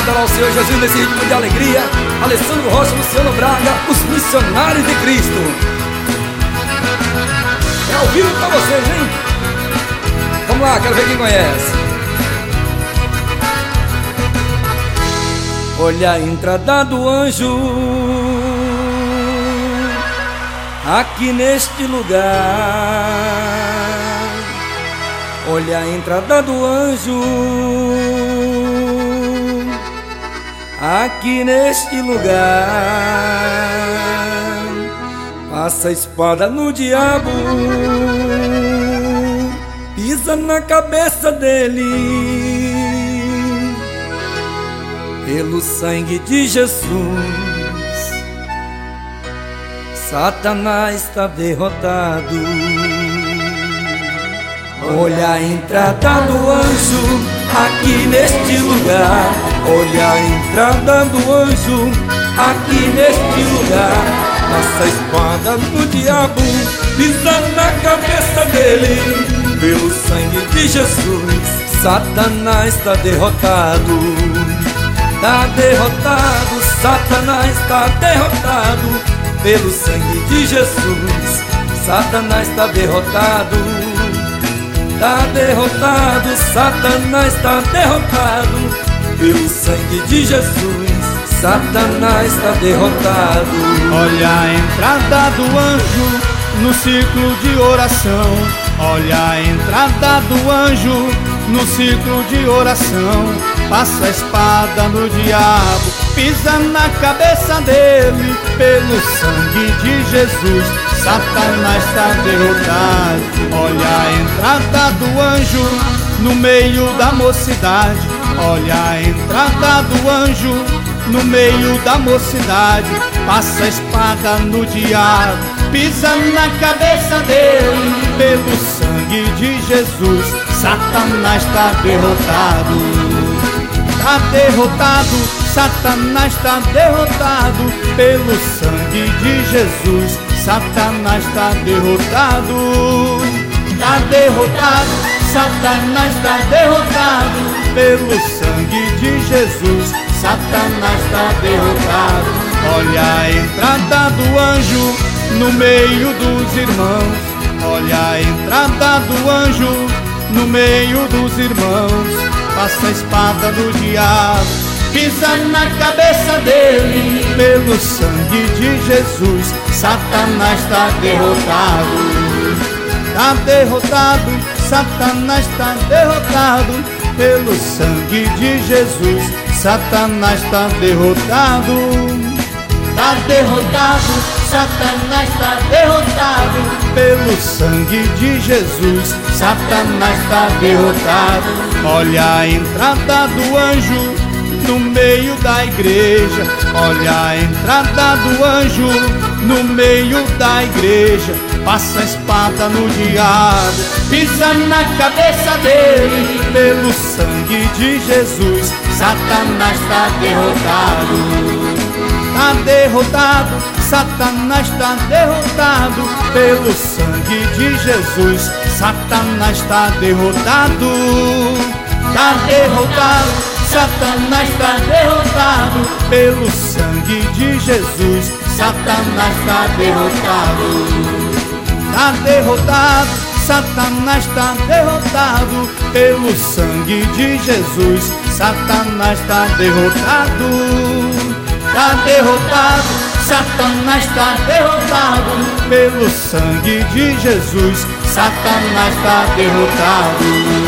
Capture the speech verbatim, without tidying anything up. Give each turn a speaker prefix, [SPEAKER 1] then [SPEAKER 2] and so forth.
[SPEAKER 1] adorar o Senhor Jesus nesse ritmo de alegria. Alessandro Rocha, Luciano Braga, os missionários de Cristo. É ao vivo pra vocês, hein? Vamos lá, quero ver quem conhece. Olha a entrada do anjo aqui neste lugar. Olha a entrada do anjo aqui neste lugar. Passa a espada no diabo, pisa na cabeça dele. Pelo sangue de Jesus, Satanás está derrotado. Olha a entrada do anjo aqui neste lugar. Olha a entrada do anjo aqui neste lugar. Passa a espada no diabo, pisa na cabeça dele. Pelo sangue de Jesus, Satanás está derrotado. Está derrotado, Satanás está derrotado. Pelo sangue de Jesus, Satanás está derrotado. Está derrotado, Satanás está derrotado. Pelo sangue de Jesus, Satanás está derrotado.
[SPEAKER 2] Olha a entrada do anjo no ciclo de oração. Olha a entrada do anjo no ciclo de oração. Passa a espada no diabo, pisa na cabeça dele. Pelo sangue de Jesus, Satanás está derrotado. Olha a entrada do anjo no meio da mocidade. Olha a entrada do anjo no meio da mocidade. Passa a espada no diabo, pisa na cabeça dele. Pelo sangue de Jesus, Satanás está derrotado. Está derrotado, Satanás está derrotado. Pelo sangue de Jesus, Satanás está derrotado. Está derrotado, Satanás está derrotado. Pelo sangue de Jesus, Satanás está derrotado. Olha a entrada do anjo no meio dos irmãos. Olha a entrada do anjo no meio dos irmãos. Passa a espada no diabo, pisa na cabeça dele. Pelo sangue de Jesus, Satanás está derrotado. Está derrotado, Satanás está derrotado. Pelo sangue de Jesus, Satanás está derrotado. Está derrotado, Satanás está derrotado. Pelo sangue de Jesus, Satanás está derrotado. Olha a entrada do anjo no meio da igreja. Olha a entrada do anjo no meio da igreja. Passa a espada no diabo, pisa na cabeça dele. Pelo sangue de Jesus, Satanás está derrotado. Está derrotado, Satanás está derrotado. Pelo sangue de Jesus, Satanás está derrotado. Está derrotado, Satanás está derrotado. Pelo sangue de Jesus, Satanás está derrotado. Está derrotado, Satanás está derrotado. Pelo sangue de Jesus, Satanás está derrotado. Está derrotado, Satanás está derrotado. Pelo sangue de Jesus, Satanás está derrotado.